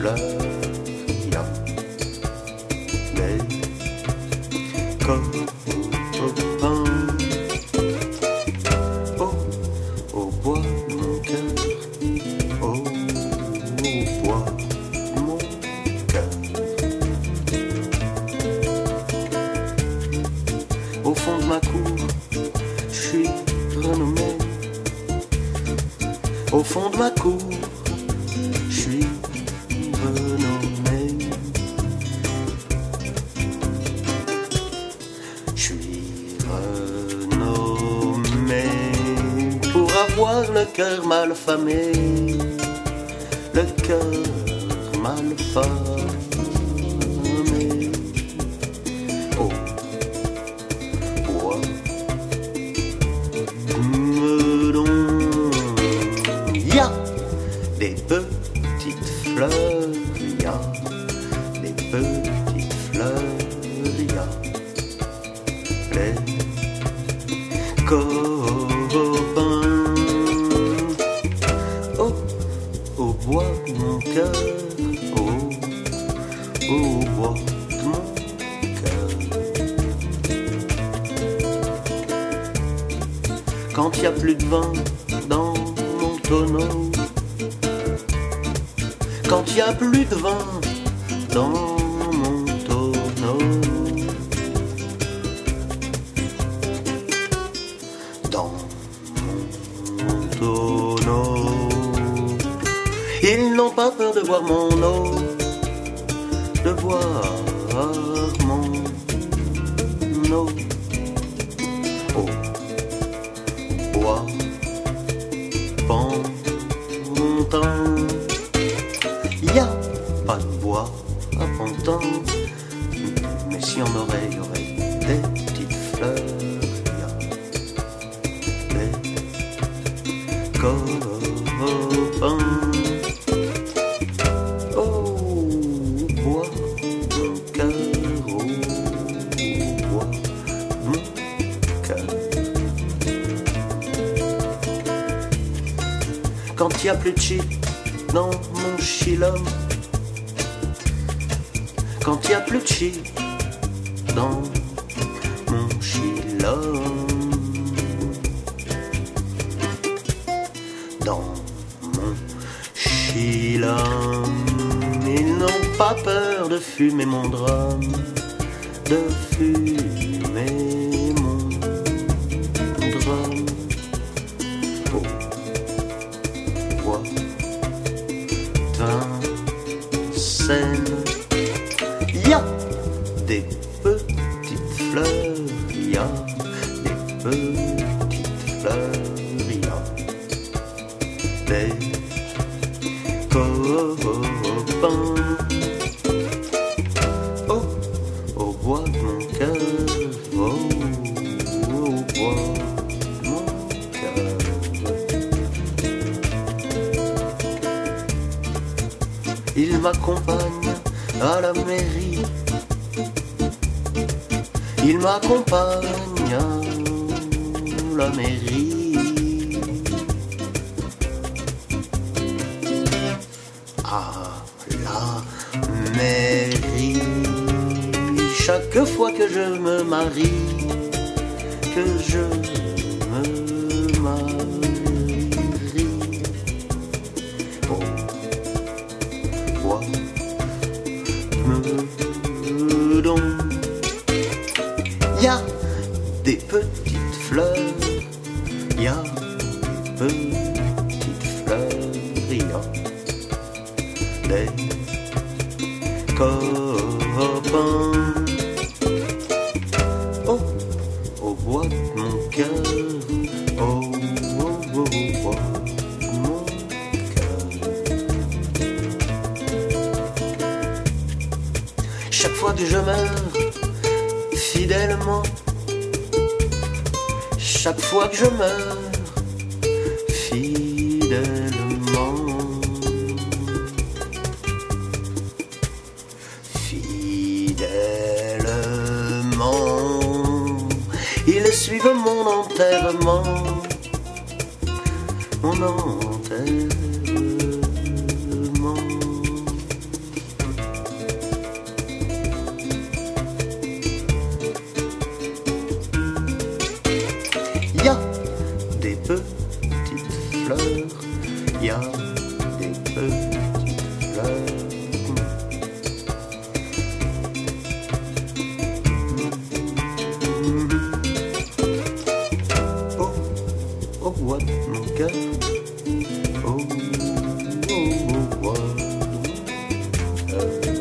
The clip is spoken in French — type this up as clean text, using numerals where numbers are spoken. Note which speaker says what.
Speaker 1: fleurs, il y a des copains. Au bois de mon cœur, au bois de mon cœur. Au fond de ma cour, je suis renommé. Au fond de ma cour, je suis renommé. Je suis renommé pour avoir le cœur mal famé, le cœur mal famé. Oh, bois y a des petites fleurs, y a des petites fleurs, y a les copains. Oh, au bois de mon cœur, oh, au bois de mon cœur. Quand il n'y a plus de vin dans mon tonneau, quand il n'y a plus de vin dans mon tonneau, dans mon tonneau, ils n'ont pas peur de boire mon eau, de boire mon eau. Oh, bois pantin, y a pas de bois à Pantin, mais si on aurait, y aurait des petites fleurs, y a des copains. Oh, bois mon cœur, oh, bois mon cœur. Quand il n'y a plus de shit dans mon chilum, quand il n'y a plus de shit dans mon chilum, dans mon chilum, ils n'ont pas peur de fumer mon drum, de fumer mon drum. Oh, bois Vincennes, y a des petites fleurs, y a des petites fleurs, y a des copains. Oh, au bois de mon cœur, oh, au bois de mon cœur. Il m'accompagne à la mairie, il m'accompagne à la mairie, à la mairie. Chaque fois que je me marie, que je me marie, oh, bois meudon, y a des petites fleurs, y a des petites fleurs, y a des copains. Oh, au bois de mon cœur, oh, oh, oh, au bois de mon cœur. Chaque fois que je meurs, fidèlement, chaque fois que je meurs, fidèlement, fidèlement, ils suivent mon enterrement, mon enterrement. Euh,